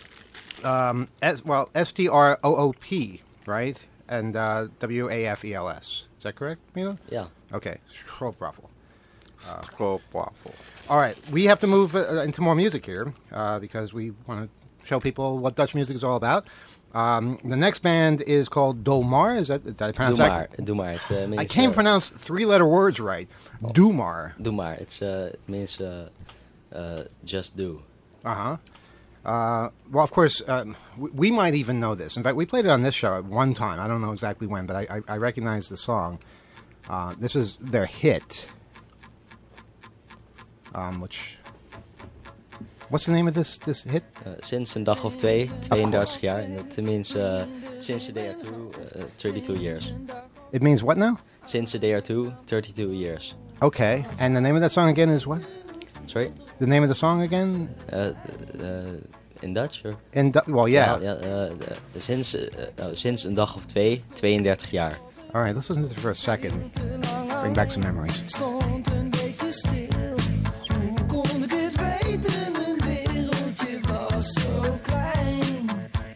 STROOP, right? And WAFELS. Is that correct, Milo? Yeah. Okay, stroopwafel. Stroopwafel. All right, we have to move into more music here because we want to show people what Dutch music is all about. The next band is called Domar. Did I pronounce that? Doe maar. It means, I can't pronounce three-letter words right. Doemar. Doe maar. It means just do. Uh-huh. Well, of course, we might even know this. In fact, we played it on this show at one time. I don't know exactly when, but I recognize the song. This is their hit. What's the name of this hit? Sinds een dag of twee, 32 jaar. And it means since the day or two, 32 years. It means what now? Since the day or two, 32 years. Okay. And the name of that song again is what? Sorry? The name of the song again? In Dutch? Or? Well, yeah. Sinds een dag of twee, 32 jaar. All right, let's listen to this for a second. Bring back some memories. Stond een beetje stil. Hoe kon ik het weten? Mijn wereldje was zo klein.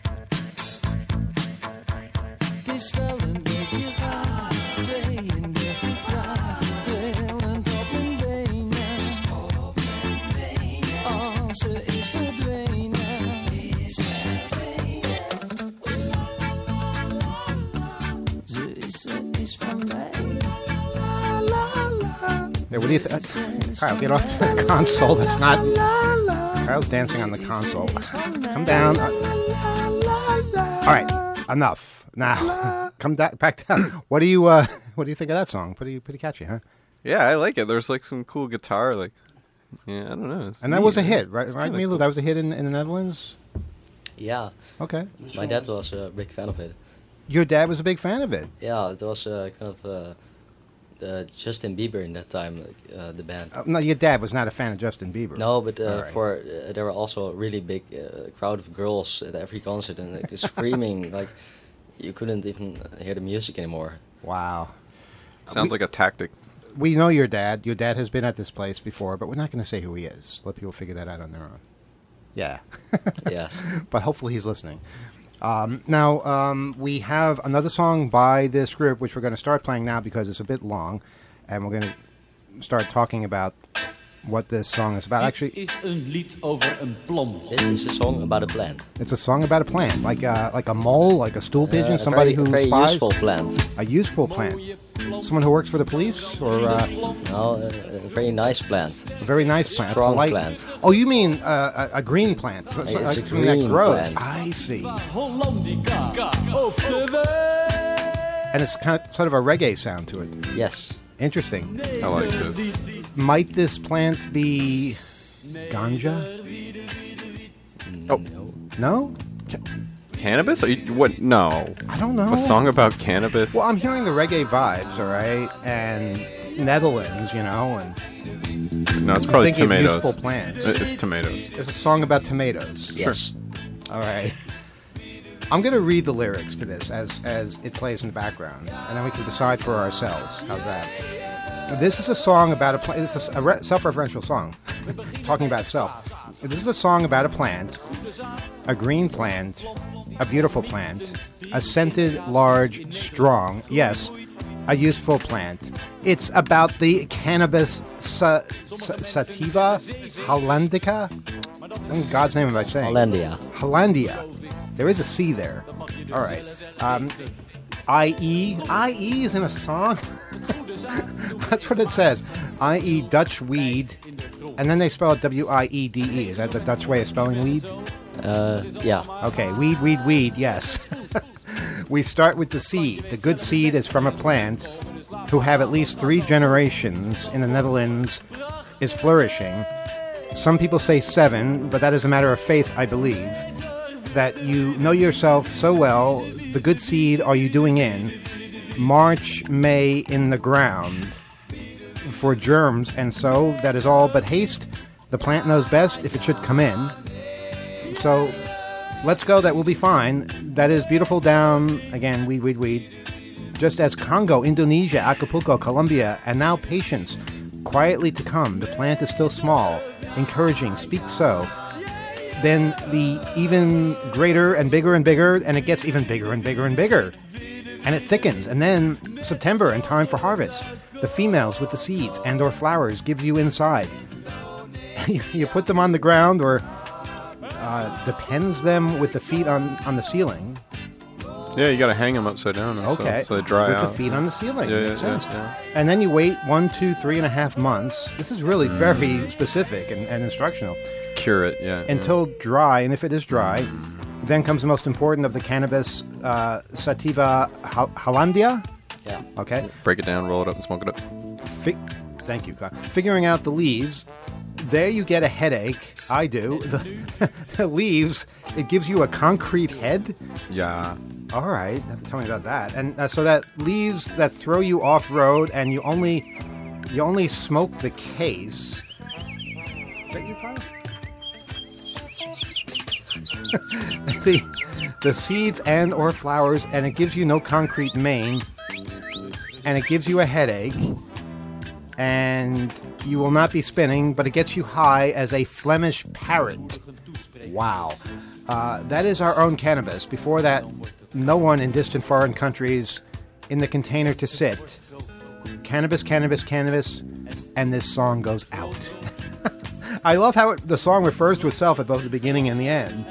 Het is wel een beetje raar. 32 jaar. Trillend op mijn benen. Als ze is verdwenen. Ze is van mij. Yeah, what do you think? Kyle, get off the console. That's not... Kyle's dancing on the console. Come down. All right, enough. Now, come back down. What do you think of that song? Pretty catchy, huh? Yeah, I like it. There's like some cool guitar, like, yeah, I don't know. It's And that neat. was a hit, right? It's Right, kinda Milo? cool. That was a hit in the Netherlands? Yeah. Okay. My dad was a big fan of it. Your dad was a big fan of it. Yeah, it was kind of Justin Bieber in that time, the band. No, your dad was not a fan of Justin Bieber. No, but All right. there were also a really big crowd of girls at every concert and like, screaming like you couldn't even hear the music anymore. Wow. Sounds like a tactic. We know your dad. Your dad has been at this place before, but we're not going to say who he is. Let people figure that out on their own. Yeah. Yes. But hopefully he's listening. Now, we have another song by this group, which we're going to start playing now because it's a bit long, and we're going to start talking about what this song is about. Actually, Dit is een lied over een plant. This is a song about a plant. it's a song about a plant, like a mole, like a stool pigeon, A somebody who very spies. useful plant. A useful plant. Someone who works for the police, or No, a very nice plant. a very nice plant. Strong polite- plant. Oh, you mean a green plant? It's like a something that green grows. plant. I see. Hollandica, oftewel. And it's kind of sort of a reggae sound to it. Yes. Interesting. I like this. Might this plant be ganja? Oh, No? cannabis? Are you, what? No. I don't know. A song about cannabis? Well, I'm hearing the reggae vibes, all right, and Netherlands, you know, and No, it's probably thinking of tomatoes. useful plants. It's tomatoes. It's a song about tomatoes. Yes. All right. I'm going to read the lyrics to this as it plays in the background, and then we can decide for ourselves. How's that? This is a song about a plant. This is a self-referential song. It's talking about itself. This is a song about a plant, a green plant, a beautiful plant, a scented, large, strong, yes, a useful plant. It's about the cannabis sativa hollandica. In God's name am I saying? Hollandia. Hollandia. There is a C there. All right. I.E. I.E. is in a song? That's what it says. I.E. Dutch weed. And then they spell it W-I-E-D-E. Is that the Dutch way of spelling weed? Yeah. Okay. Weed, yes. We start with the seed. The good seed is from a plant who have at least 3 generations in the Netherlands is flourishing. Some people say 7, but that is a matter of faith, I believe. That you know yourself so well, the good seed are you doing in, March, May in the ground, for germs, and so that is all but haste. The plant knows best if it should come in. So let's go, that will be fine. That is beautiful down, again, weed. Just as Congo, Indonesia, Acapulco, Colombia, and now patience, quietly to come. The plant is still small, encouraging, speak so. Then the even greater and bigger, and it gets even bigger and bigger and bigger. And it thickens. And then September and time for harvest. The females with the seeds and or flowers gives you inside. You put them on the ground or depends them with the feet on the ceiling. Yeah, you got to hang them upside down. Okay. So they dry with out. the feet on the ceiling. Yeah, Makes yeah, sense. yeah. And then you wait 1, 2, 3.5 months. This is really very specific and instructional. Cure it, yeah. Until dry, and if it is dry, then comes the most important of the cannabis, sativa hollandia. Yeah. Okay. Break it down, roll it up, and smoke it up. Thank you, Kyle. Figuring out the leaves. There you get a headache. I do. The leaves, it gives you a concrete head. Yeah. All right. Tell me about that. And so that leaves that throw you off road, and you only smoke the case. Is that you, Kyle? the seeds and or flowers, and it gives you no concrete mane, and it gives you a headache, and you will not be spinning, but it gets you high as a Flemish parrot. Wow. That is our own cannabis. Before that, no one in distant foreign countries in the container to sit. Cannabis, and this song goes out. I love how the song refers to itself at both the beginning and the end.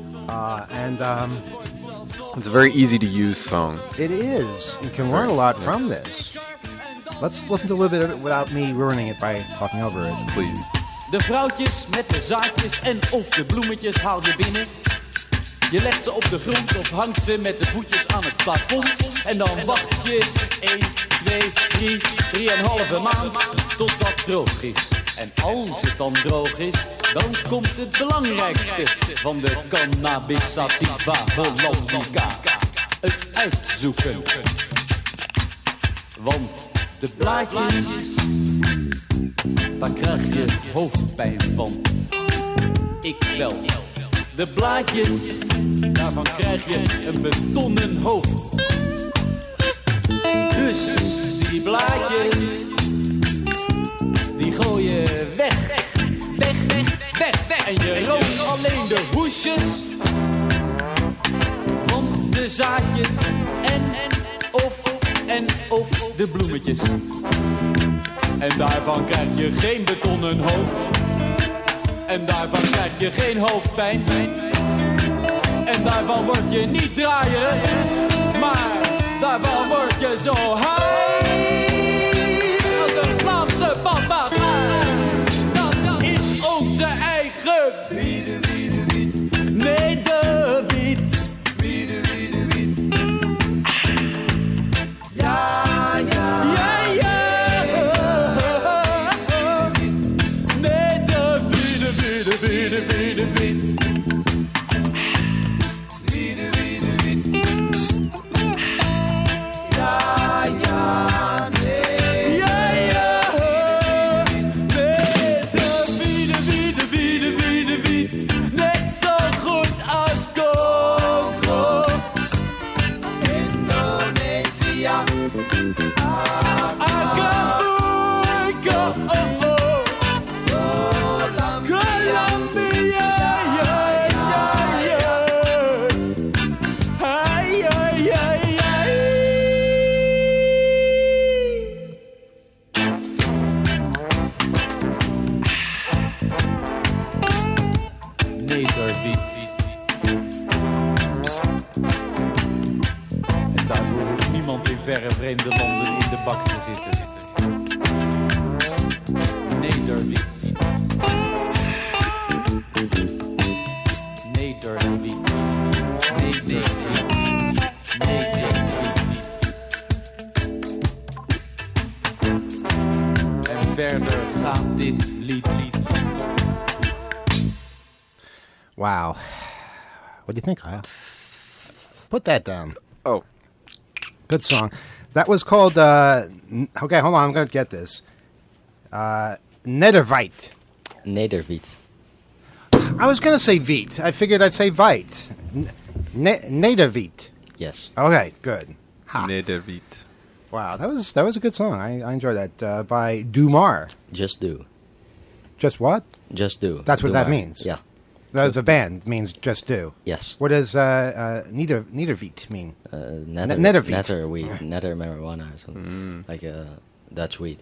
It's a very easy to use song. It is. You can learn a lot from this. Let's listen to a little bit of it without me ruining it by talking over it. Please. De vrouwtjes met de zaadjes en of de bloemetjes haal je binnen. Je legt ze op de grond of hangt ze met de voetjes aan het plafond. En dan wacht je 1, 2, 3, 3,5 maand totdat het droog is. En als het dan droog is, dan komt het belangrijkste van de cannabis sativa hollandica. Het uitzoeken. Want de blaadjes, daar krijg je hoofdpijn van. Ik wel. De blaadjes, daarvan krijg je een betonnen hoofd. Dus die blaadjes, die gooi je weg. En je rookt alleen de hoesjes van de zaadjes en of de bloemetjes. En daarvan krijg je geen betonnen hoofd. En daarvan krijg je geen hoofdpijn. En daarvan word je niet draaierig. Maar daarvan word je zo high als een Vlaamse papegaai. Dat is onze eigen Nederwiet. Ja, ja, ja, ja. Nederwiet. Ja, ja, nee. Ja, ja. Nederwiet. Net zo goed als Congo. Indonesië. Acapulco. Colombia. Ja, ja, ja. Ai, ai, ai, ai. Nederwiet. En daarvoor hoeft niemand in verre vreemde landen in de bak te zitten. Nederwiet. Nederwiet. Nederwiet. En verder gaat dit lied. Wow. What do you think, Kyle? Put that down. Oh. Good song. That was called, okay, hold on, I'm going to get this. Nederwiet. Nederwiet. I was going to say Viet. I figured I'd say Vite. Nederwiet. Yes. Okay, good. Ha. Nederwiet. Wow, that was a good song. I enjoyed that. By Dumar. Just do. Just what? Just do. That's what that Dumar. means? Yeah. The band means just do. Yes. What does Nederwiet mean? Netter Netterwiet. weed. Netter marijuana or something. Like Dutch weed.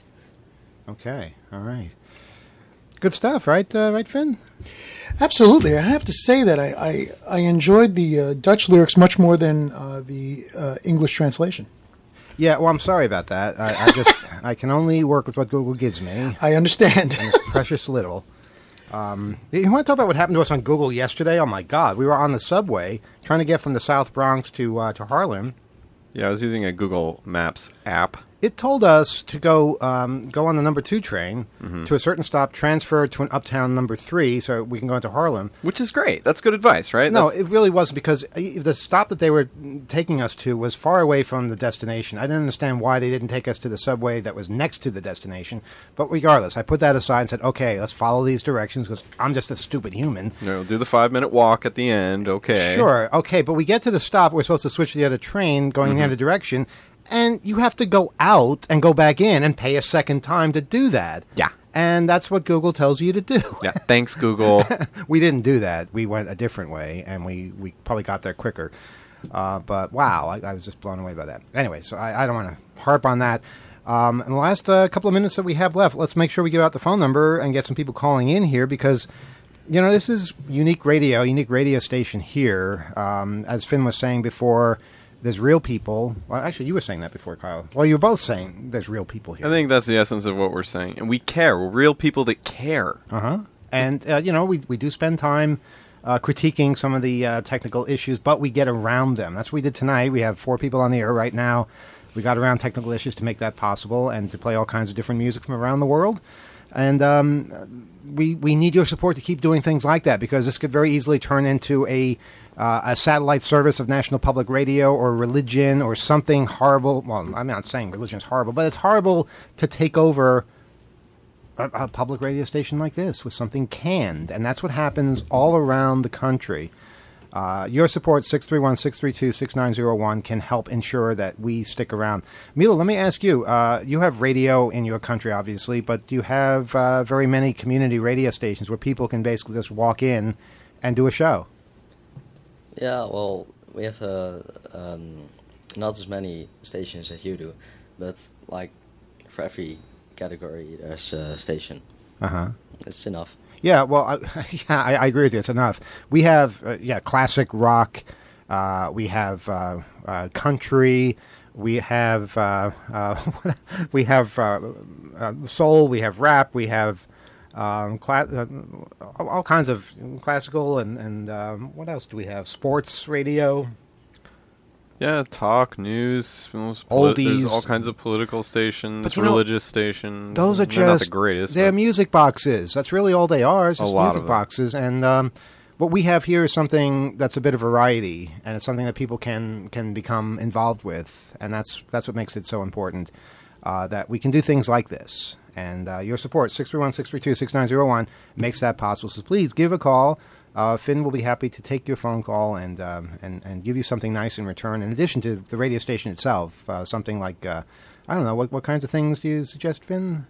Okay, all right. Good stuff, right, right, Finn? Absolutely. I have to say that I enjoyed the Dutch lyrics much more than the English translation. Yeah, well, I'm sorry about that. I can only work with what Google gives me. I understand. And it's precious little. You want to talk about what happened to us on Google yesterday? Oh, my God. We were on the subway trying to get from the South Bronx to Harlem. Yeah, I was using a Google Maps app. It told us to go on the number 2 train to a certain stop, transfer to an uptown number 3 so we can go into Harlem. Which is great. That's good advice, right? No, it really wasn't, because the stop that they were taking us to was far away from the destination. I didn't understand why they didn't take us to the subway that was next to the destination. But regardless, I put that aside and said, okay, let's follow these directions, because I'm just a stupid human. No, do the 5-minute walk at the end, okay. Sure, okay, but we get to the stop, we're supposed to switch to the other train going in the other direction, and you have to go out and go back in and pay a second time to do that. Yeah. And that's what Google tells you to do. Yeah, thanks, Google. We didn't do that. We went a different way, and we probably got there quicker. But, wow, I was just blown away by that. Anyway, so I don't want to harp on that. In the last couple of minutes that we have left, let's make sure we give out the phone number and get some people calling in here, because, you know, this is unique radio station here. As Finn was saying before, there's real people. Well, actually, you were saying that before, Kyle. Well, you were both saying there's real people here. I think that's the essence of what we're saying. And we care. We're real people that care. Uh-huh. And, you know, we do spend time critiquing some of the technical issues, but we get around them. That's what we did tonight. We have 4 people on the air right now. We got around technical issues to make that possible and to play all kinds of different music from around the world. And we need your support to keep doing things like that, because this could very easily turn into a satellite service of National Public Radio or religion or something horrible. Well, I'm not saying religion is horrible, but it's horrible to take over a public radio station like this with something canned. And that's what happens all around the country. Your support, 631-632-6901, can help ensure that we stick around. Mila, let me ask you, you have radio in your country, obviously, but you have very many community radio stations where people can basically just walk in and do a show. Yeah, well, we have not as many stations as you do, but like for every category, there's a station. It's enough. Yeah, well, I agree with you. It's enough. We have, classic rock. We have country. We have soul. We have rap. We have all kinds of classical and what else do we have? Sports radio. Yeah, talk, news, oldies. There's all kinds of political stations, religious stations. Those are They're not just the greatest. They're music boxes. That's really all they are. It's just music boxes. And what we have here is something that's a bit of variety, and it's something that people can become involved with, and that's what makes it so important. That we can do things like this. And your support, 631-632-6901, makes that possible. So please give a call. Finn will be happy to take your phone call and give you something nice in return, in addition to the radio station itself. Something like, I don't know, what kinds of things do you suggest, Finn?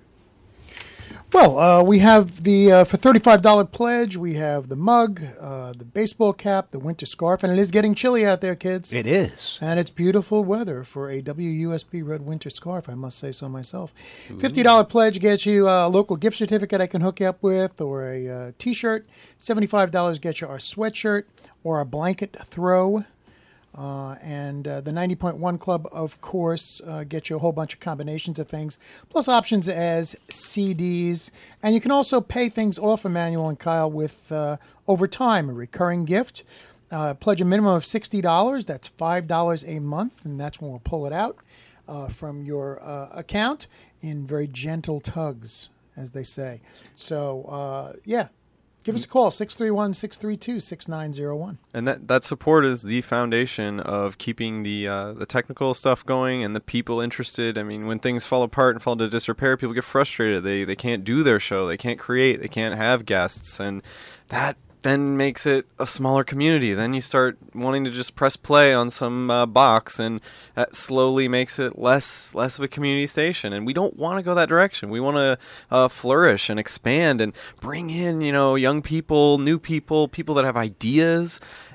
Well, we have the, for $35 pledge, we have the mug, the baseball cap, the winter scarf, and it is getting chilly out there, kids. It is. And it's beautiful weather for a WUSB red winter scarf, I must say so myself. $50 pledge gets you a local gift certificate I can hook you up with, or a T-shirt. $75 gets you our sweatshirt or a blanket throw. And the 90.1 Club, of course, gets you a whole bunch of combinations of things, plus options as CDs. And you can also pay things off, Emmanuel and Kyle, with over time, a recurring gift. Pledge a minimum of $60. That's $5 a month, and that's when we'll pull it out from your account in very gentle tugs, as they say. So, give us a call, 631-632-6901. And that support is the foundation of keeping the technical stuff going and the people interested. I mean, when things fall apart and fall into disrepair, people get frustrated. They can't do their show. They can't create. They can't have guests. And that then makes it a smaller community. Then you start wanting to just press play on some box, and that slowly makes it less of a community station. And we don't want to go that direction. We want to flourish and expand and bring in, young people, new people, people that have ideas,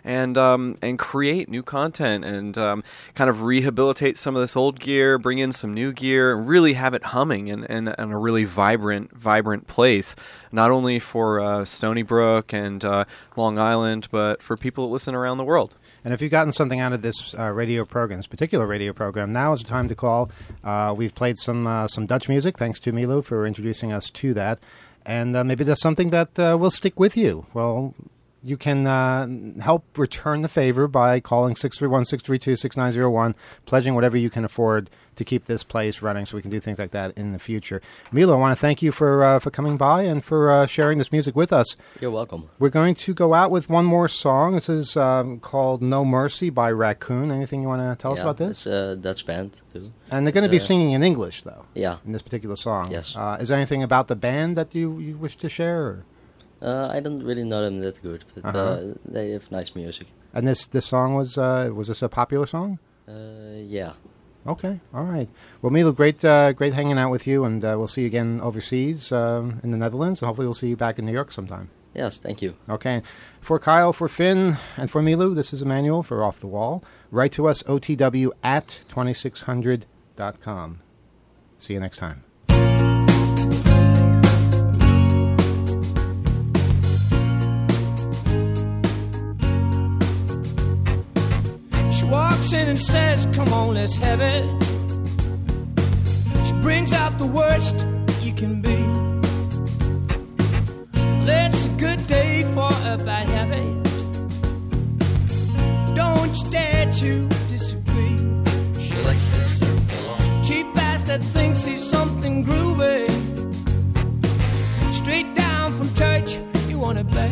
and create new content and kind of rehabilitate some of this old gear, bring in some new gear, and really have it humming in a really vibrant place, not only for Stony Brook and Long Island, but for people that listen around the world. And if you've gotten something out of this radio program, this particular radio program, now is the time to call. We've played some Dutch music, thanks to Milo for introducing us to that. And maybe there's something that will stick with you. Well, you can help return the favor by calling 631-632-6901, pledging whatever you can afford to keep this place running so we can do things like that in the future. Milo, I want to thank you for coming by and for sharing this music with us. You're welcome. We're going to go out with one more song. This is called No Mercy by Raccoon. Anything you want to tell us about this? It's a Dutch band, too. And they're going to be singing in English, though, in this particular song. Yes. Is there anything about the band that you wish to share? Or? I don't really know them that good, but they have nice music. And this song was this a popular song? Yeah. Okay, all right. Well, Milo, great hanging out with you, and we'll see you again overseas in the Netherlands, and hopefully we'll see you back in New York sometime. Yes, thank you. Okay. For Kyle, for Finn, and for Milo, this is Emmanuel for Off the Wall. Write to us, otw@2600.com. See you next time. Walks in and says, come on, let's have it. She brings out the worst you can be. Well, it's a good day for a bad habit. Don't you dare to disagree. She likes to surf along. Cheap ass that thinks he's something groovy. Straight down from church, you wanna bet.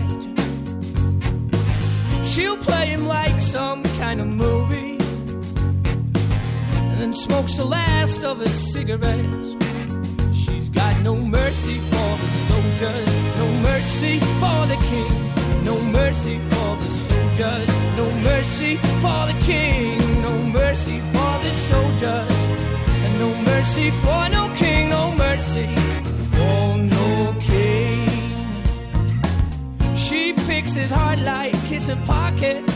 She'll play him like some kind of movie, and then smokes the last of his cigarettes. She's got no mercy for the soldiers, no mercy for the king, no mercy for the soldiers, no mercy for the king, no mercy for the soldiers, and no mercy for no king, no mercy for no king. She picks his heart like it's a pocket.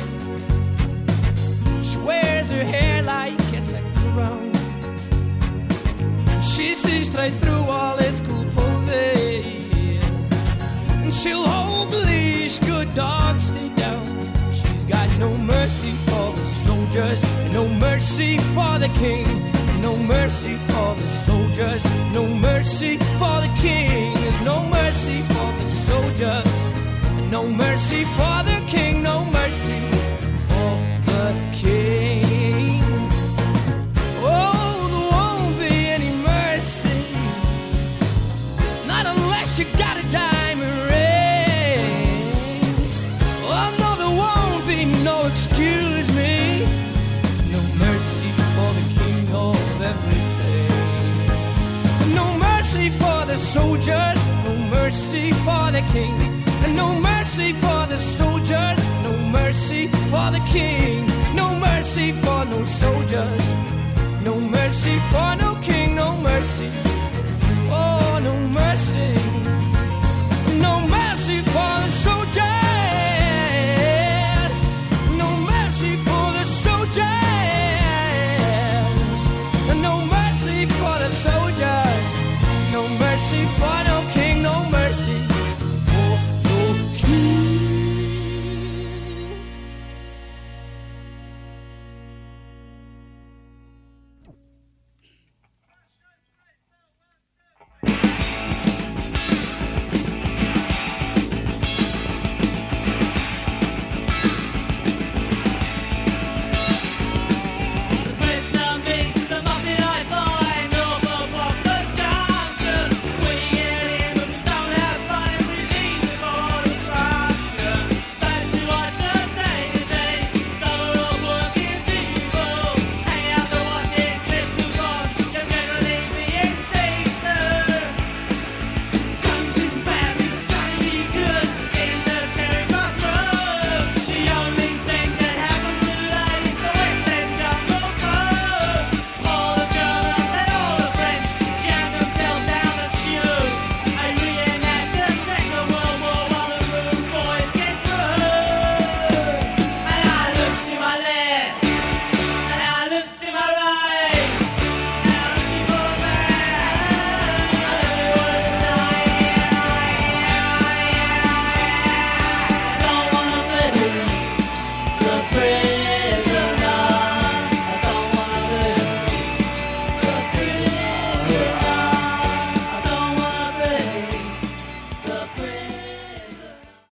She wears her hair like it's a crown. She sees straight through all his cool posing, and she'll hold the leash, good dog, stay down. She's got no mercy for the soldiers, and no mercy for the king. No mercy for the soldiers, no mercy for the king. There's no mercy for the soldiers, and no mercy for the king. No mercy for the king. Oh, there won't be any mercy, not unless you got a diamond ring. Oh no, there won't be no excuse me. No mercy for the king of everything. No mercy for the soldiers, no mercy for the king. And no mercy for the soldiers, no mercy for the king. No mercy for no soldiers, no mercy for no